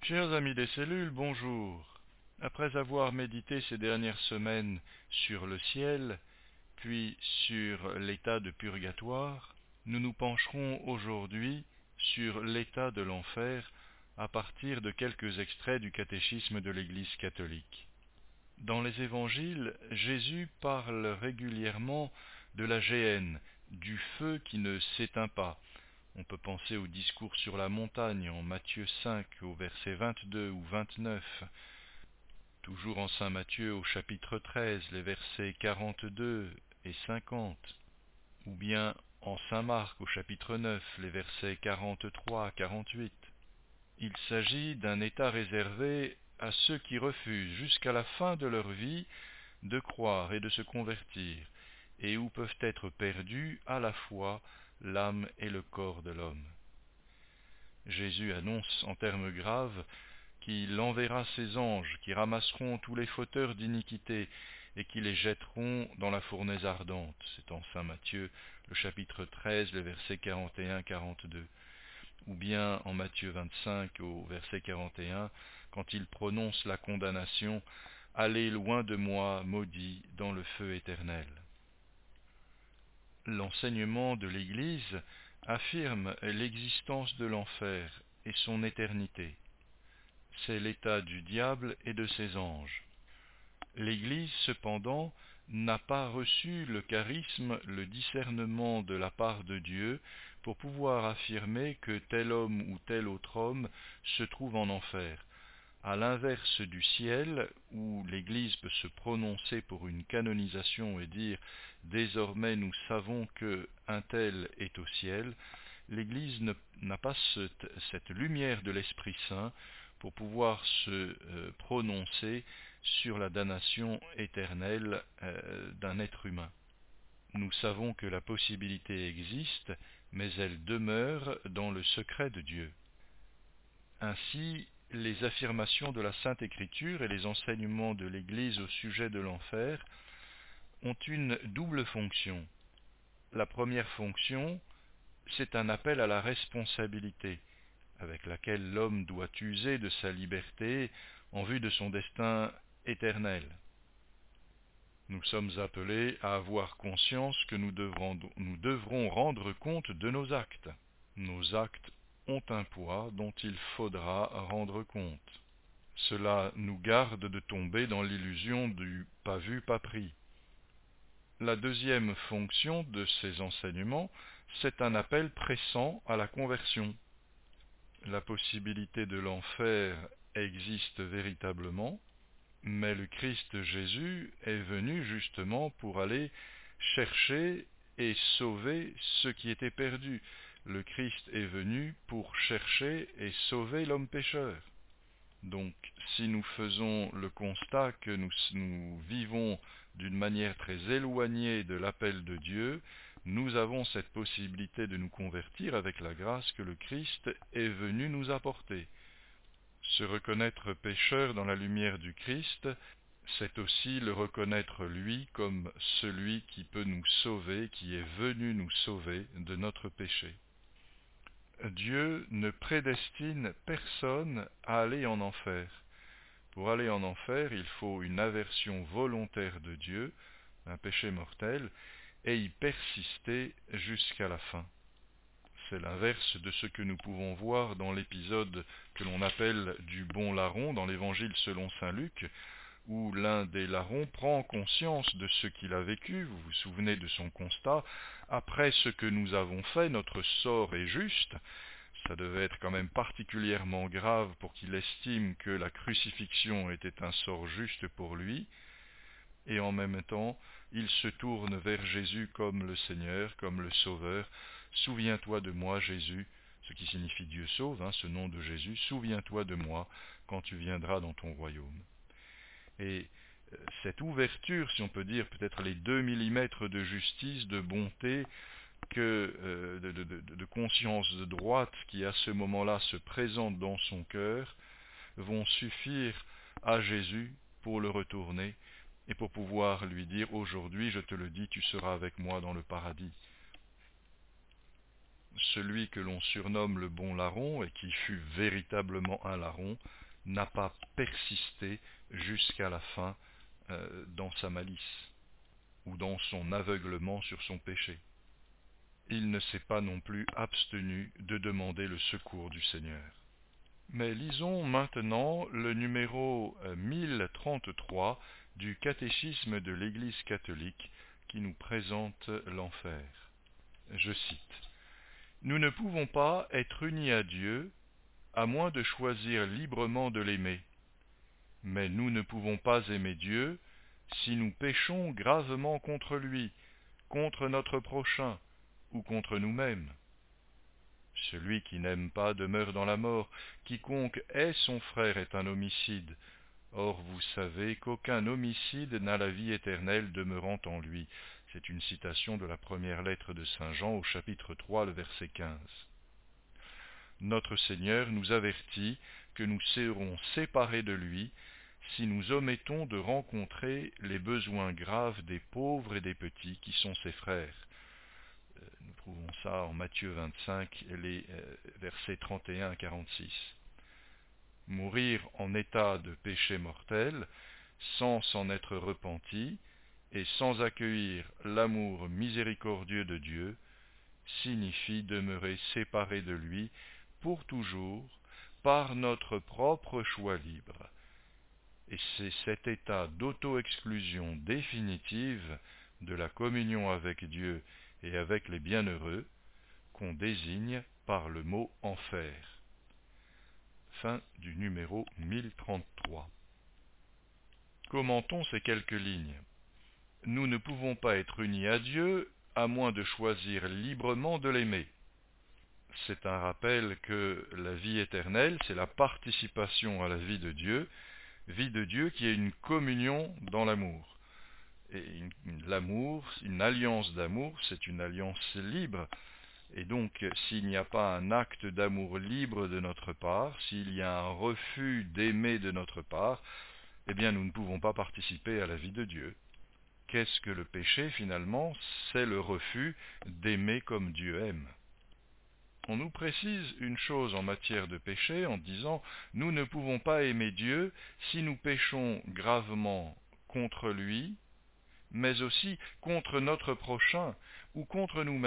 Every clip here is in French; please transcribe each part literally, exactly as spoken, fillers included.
Chers amis des cellules, bonjour. Après avoir médité ces dernières semaines sur le ciel, puis sur l'état de purgatoire, nous nous pencherons aujourd'hui sur l'état de l'enfer à partir de quelques extraits du catéchisme de l'Église catholique. Dans les évangiles, Jésus parle régulièrement de la géhenne, du feu qui ne s'éteint pas. On peut penser au discours sur la montagne en Matthieu cinq au verset vingt-deux ou vingt-neuf, toujours en saint Matthieu au chapitre treize, les versets quarante-deux et cinquante, ou bien en saint Marc au chapitre neuf, les versets quarante-trois à quarante-huit. Il s'agit d'un état réservé à ceux qui refusent jusqu'à la fin de leur vie de croire et de se convertir, et où peuvent être perdus à la fois l'âme et le corps de l'homme. Jésus annonce en termes graves qu'il enverra ses anges qui ramasseront tous les fauteurs d'iniquité et qui les jetteront dans la fournaise ardente. C'est en saint Matthieu, le chapitre treize, les versets quarante et un à quarante-deux. Ou bien en Matthieu vingt-cinq au verset quarante et un, quand il prononce la condamnation « Allez loin de moi, maudits, dans le feu éternel ». L'enseignement de l'Église affirme l'existence de l'enfer et son éternité. C'est l'état du diable et de ses anges. L'Église, cependant, n'a pas reçu le charisme, le discernement de la part de Dieu pour pouvoir affirmer que tel homme ou tel autre homme se trouve en enfer. À l'inverse du ciel, où l'Église peut se prononcer pour une canonisation et dire « désormais nous savons que un tel est au ciel », l'Église n'a pas cette, cette lumière de l'Esprit Saint pour pouvoir se euh, prononcer sur la damnation éternelle euh, d'un être humain. Nous savons que la possibilité existe, mais elle demeure dans le secret de Dieu. Ainsi, les affirmations de la Sainte Écriture et les enseignements de l'Église au sujet de l'enfer ont une double fonction. La première fonction, c'est un appel à la responsabilité, avec laquelle l'homme doit user de sa liberté en vue de son destin éternel. Nous sommes appelés à avoir conscience que nous devrons, nous devrons rendre compte de nos actes. Nos actes ont un poids dont il faudra rendre compte. Cela nous garde de tomber dans l'illusion du pas vu, pas pris. La deuxième fonction de ces enseignements, c'est un appel pressant à la conversion. La possibilité de l'enfer existe véritablement, mais le Christ Jésus est venu justement pour aller chercher et sauver ceux qui étaient perdus. Le Christ est venu pour chercher et sauver l'homme pécheur. Donc, si nous faisons le constat que nous, nous vivons d'une manière très éloignée de l'appel de Dieu, nous avons cette possibilité de nous convertir avec la grâce que le Christ est venu nous apporter. Se reconnaître pécheur dans la lumière du Christ, c'est aussi le reconnaître lui comme celui qui peut nous sauver, qui est venu nous sauver de notre péché. Dieu ne prédestine personne à aller en enfer. Pour aller en enfer, il faut une aversion volontaire de Dieu, un péché mortel, et y persister jusqu'à la fin. C'est l'inverse de ce que nous pouvons voir dans l'épisode que l'on appelle du bon larron dans l'évangile selon saint Luc, où l'un des larrons prend conscience de ce qu'il a vécu, vous vous souvenez de son constat, après ce que nous avons fait, notre sort est juste. Ça devait être quand même particulièrement grave pour qu'il estime que la crucifixion était un sort juste pour lui, et en même temps, il se tourne vers Jésus comme le Seigneur, comme le Sauveur. Souviens-toi de moi, Jésus, ce qui signifie Dieu sauve, hein, ce nom de Jésus, souviens-toi de moi quand tu viendras dans ton royaume. Et cette ouverture, si on peut dire peut-être les deux millimètres de justice, de bonté, que euh, de, de, de, de conscience de droite qui à ce moment-là se présente dans son cœur, vont suffire à Jésus pour le retourner et pour pouvoir lui dire « Aujourd'hui, je te le dis, tu seras avec moi dans le paradis ». celui que l'on surnomme le bon larron, et qui fut véritablement un larron, n'a pas persisté jusqu'à la fin euh, dans sa malice, ou dans son aveuglement sur son péché. Il ne s'est pas non plus abstenu de demander le secours du Seigneur. Mais lisons maintenant le numéro mille trente-trois du Catéchisme de l'Église catholique qui nous présente l'enfer. Je cite. « Nous ne pouvons pas être unis à Dieu à moins de choisir librement de l'aimer. Mais nous ne pouvons pas aimer Dieu si nous péchons gravement contre lui, contre notre prochain ou contre nous-mêmes. Celui qui n'aime pas demeure dans la mort. Quiconque hait son frère est un homicide. Or vous savez qu'aucun homicide n'a la vie éternelle demeurant en lui. » C'est une citation de la première lettre de saint Jean au chapitre trois, le verset quinze. Notre Seigneur nous avertit que nous serons séparés de lui si nous omettons de rencontrer les besoins graves des pauvres et des petits qui sont ses frères. Nous trouvons ça en Matthieu vingt-cinq, les versets trente et un à quarante-six. Mourir en état de péché mortel, sans s'en être repenti, et sans accueillir l'amour miséricordieux de Dieu, signifie demeurer séparé de lui pour toujours, par notre propre choix libre. Et c'est cet état d'auto-exclusion définitive de la communion avec Dieu et avec les bienheureux qu'on désigne par le mot enfer. Fin du numéro mille trente-trois. Commentons ces quelques lignes. Nous ne pouvons pas être unis à Dieu à moins de choisir librement de l'aimer. C'est un rappel que la vie éternelle, c'est la participation à la vie de Dieu, vie de Dieu qui est une communion dans l'amour. Et une, une, l'amour, une alliance d'amour, c'est une alliance libre. Et donc, s'il n'y a pas un acte d'amour libre de notre part, s'il y a un refus d'aimer de notre part, eh bien nous ne pouvons pas participer à la vie de Dieu. Qu'est-ce que le péché finalement? C'est le refus d'aimer comme Dieu aime. On nous précise une chose en matière de péché en disant « Nous ne pouvons pas aimer Dieu si nous péchons gravement contre lui, mais aussi contre notre prochain ou contre nous-mêmes. »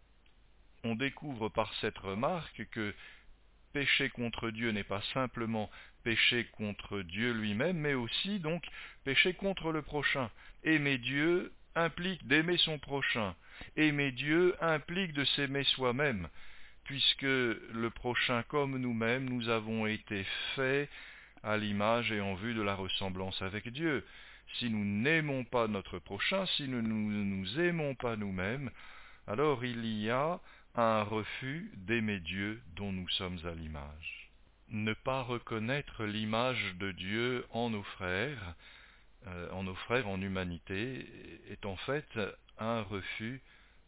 On découvre par cette remarque que pécher contre Dieu n'est pas simplement pécher contre Dieu lui-même, mais aussi donc pécher contre le prochain. Aimer Dieu implique d'aimer son prochain. Aimer Dieu implique de s'aimer soi-même, puisque le prochain comme nous-mêmes, nous avons été faits à l'image et en vue de la ressemblance avec Dieu. Si nous n'aimons pas notre prochain, si nous ne nous, nous aimons pas nous-mêmes, alors il y a un refus d'aimer Dieu dont nous sommes à l'image. Ne pas reconnaître l'image de Dieu en nos frères, euh, en nos frères en humanité, est en fait un refus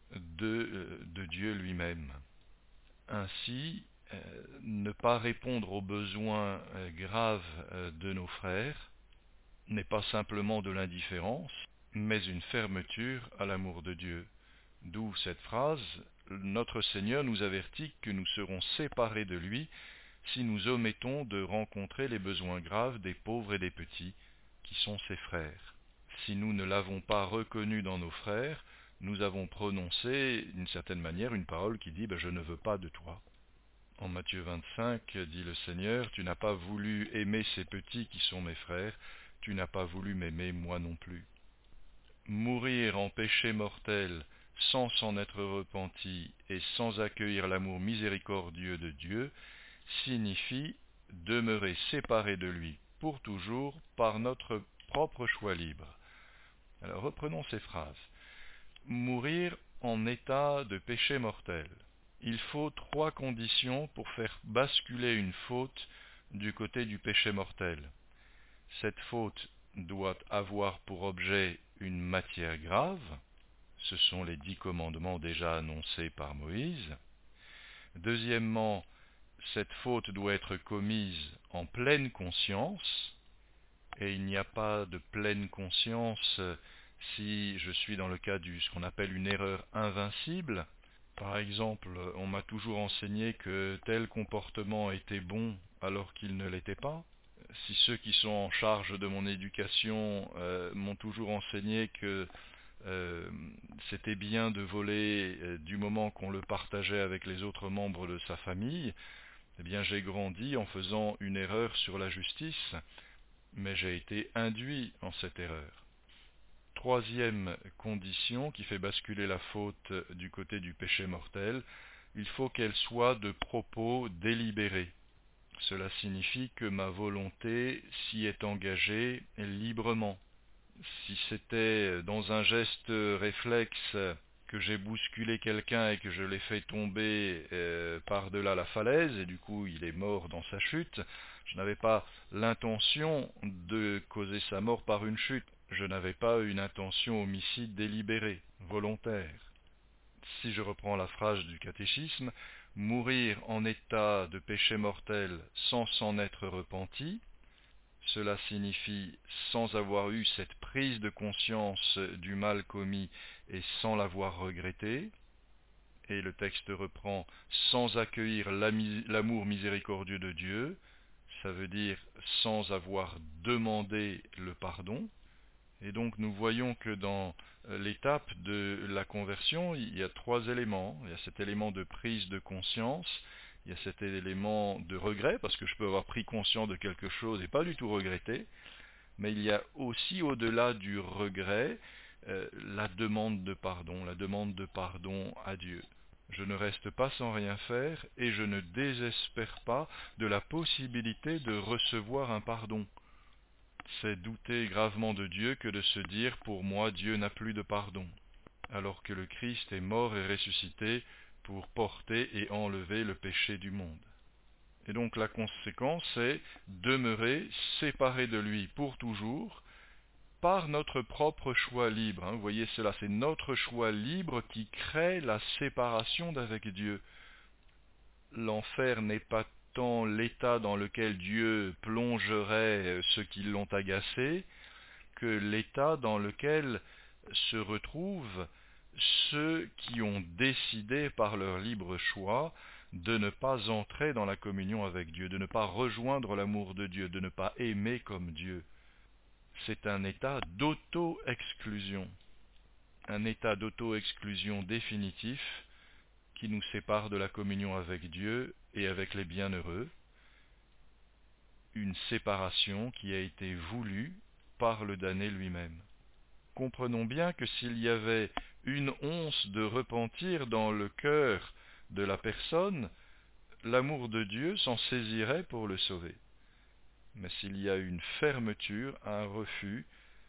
de, de Dieu lui-même. Ainsi, euh, ne pas répondre aux besoins euh, graves euh, de nos frères n'est pas simplement de l'indifférence, mais une fermeture à l'amour de Dieu. D'où cette phrase, notre Seigneur nous avertit que nous serons séparés de lui si nous omettons de rencontrer les besoins graves des pauvres et des petits, qui sont ses frères. Si nous ne l'avons pas reconnu dans nos frères, nous avons prononcé, d'une certaine manière, une parole qui dit ben, « je ne veux pas de toi ». En Matthieu vingt-cinq, dit le Seigneur, « Tu n'as pas voulu aimer ces petits qui sont mes frères, tu n'as pas voulu m'aimer moi non plus ». Mourir en péché mortel, sans s'en être repenti et sans accueillir l'amour miséricordieux de Dieu, signifie demeurer séparé de lui pour toujours par notre propre choix libre. Alors reprenons ces phrases. Mourir en état de péché mortel. Il faut trois conditions pour faire basculer une faute du côté du péché mortel. Cette faute doit avoir pour objet une matière grave. Ce sont les dix commandements déjà annoncés par Moïse. Deuxièmement, cette faute doit être commise en pleine conscience, et il n'y a pas de pleine conscience si je suis dans le cas de ce qu'on appelle une erreur invincible. Par exemple, on m'a toujours enseigné que tel comportement était bon alors qu'il ne l'était pas. Si ceux qui sont en charge de mon éducation euh, m'ont toujours enseigné que euh, c'était bien de voler euh, du moment qu'on le partageait avec les autres membres de sa famille, eh bien j'ai grandi en faisant une erreur sur la justice, mais j'ai été induit en cette erreur. Troisième condition qui fait basculer la faute du côté du péché mortel, il faut qu'elle soit de propos délibérés. Cela signifie que ma volonté s'y est engagée librement. Si c'était dans un geste réflexe que j'ai bousculé quelqu'un et que je l'ai fait tomber euh, par-delà la falaise, et du coup il est mort dans sa chute, je n'avais pas l'intention de causer sa mort par une chute. Je n'avais pas une intention homicide délibérée, volontaire. Si je reprends la phrase du catéchisme, mourir en état de péché mortel sans s'en être repenti, cela signifie sans avoir eu cette prise de conscience du mal commis et sans l'avoir regretté. Et le texte reprend sans accueillir l'amour miséricordieux de Dieu, ça veut dire sans avoir demandé le pardon. Et donc nous voyons que dans l'étape de la conversion, il y a trois éléments. Il y a cet élément de prise de conscience, il y a cet élément de regret, parce que je peux avoir pris conscience de quelque chose et pas du tout regretter, mais il y a aussi au-delà du regret, euh, la demande de pardon, la demande de pardon à Dieu. Je ne reste pas sans rien faire et je ne désespère pas de la possibilité de recevoir un pardon. C'est douter gravement de Dieu que de se dire « pour moi Dieu n'a plus de pardon », alors que le Christ est mort et ressuscité pour porter et enlever le péché du monde. Et donc la conséquence est demeurer séparé de lui pour toujours par notre propre choix libre. Hein, vous voyez cela, c'est notre choix libre qui crée la séparation d'avec Dieu. L'enfer n'est pas tant l'état dans lequel Dieu plongerait ceux qui l'ont agacé, que l'état dans lequel se retrouvent ceux qui ont décidé par leur libre choix de ne pas entrer dans la communion avec Dieu, de ne pas rejoindre l'amour de Dieu, de ne pas aimer comme Dieu. C'est un état d'auto-exclusion, un état d'auto-exclusion définitif qui nous sépare de la communion avec Dieu et avec les bienheureux, une séparation qui a été voulue par le damné lui-même. Comprenons bien que s'il y avait une once de repentir dans le cœur de la personne, l'amour de Dieu s'en saisirait pour le sauver. Mais s'il y a une fermeture, un refus,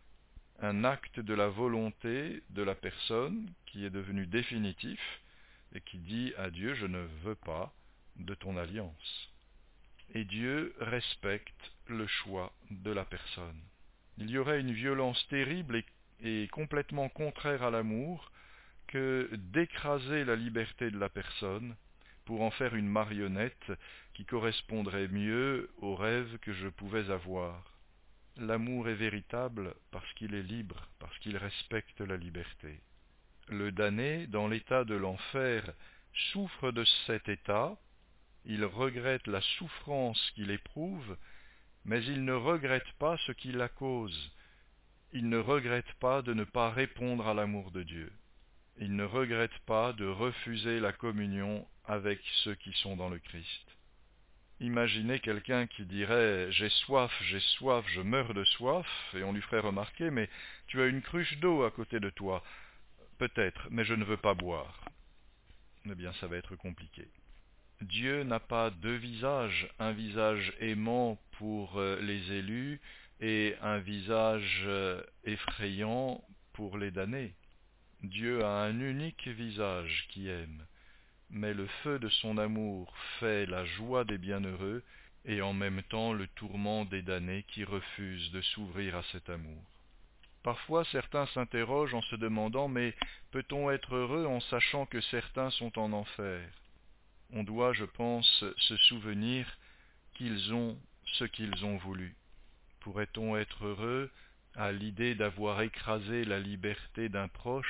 un acte de la volonté de la personne qui est devenu définitif et qui dit à Dieu « je ne veux pas de ton alliance ». Et Dieu respecte le choix de la personne. Il y aurait une violence terrible et, et complètement contraire à l'amour que d'écraser la liberté de la personne pour en faire une marionnette qui correspondrait mieux aux rêves que je pouvais avoir. L'amour est véritable parce qu'il est libre, parce qu'il respecte la liberté. Le damné, dans l'état de l'enfer, souffre de cet état, il regrette la souffrance qu'il éprouve, mais il ne regrette pas ce qui la cause. Il ne regrette pas de ne pas répondre à l'amour de Dieu. Il ne regrette pas de refuser la communion avec ceux qui sont dans le Christ. Imaginez quelqu'un qui dirait « j'ai soif, j'ai soif, je meurs de soif » et on lui ferait remarquer « mais tu as une cruche d'eau à côté de toi. » Peut-être, mais je ne veux pas boire. Eh bien, ça va être compliqué. Dieu n'a pas deux visages, un visage aimant pour les élus et un visage effrayant pour les damnés. Dieu a un unique visage qui aime, mais le feu de son amour fait la joie des bienheureux et en même temps le tourment des damnés qui refusent de s'ouvrir à cet amour. Parfois certains s'interrogent en se demandant « mais peut-on être heureux en sachant que certains sont en enfer ?» On doit, je pense, se souvenir qu'ils ont ce qu'ils ont voulu. Pourrait-on être heureux à l'idée d'avoir écrasé la liberté d'un proche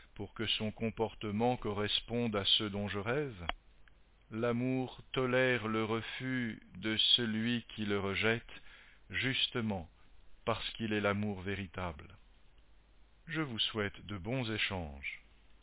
pour que son comportement corresponde à ceux dont je rêve? L'amour tolère le refus de celui qui le rejette, justement parce qu'il est l'amour véritable. Je vous souhaite de bons échanges.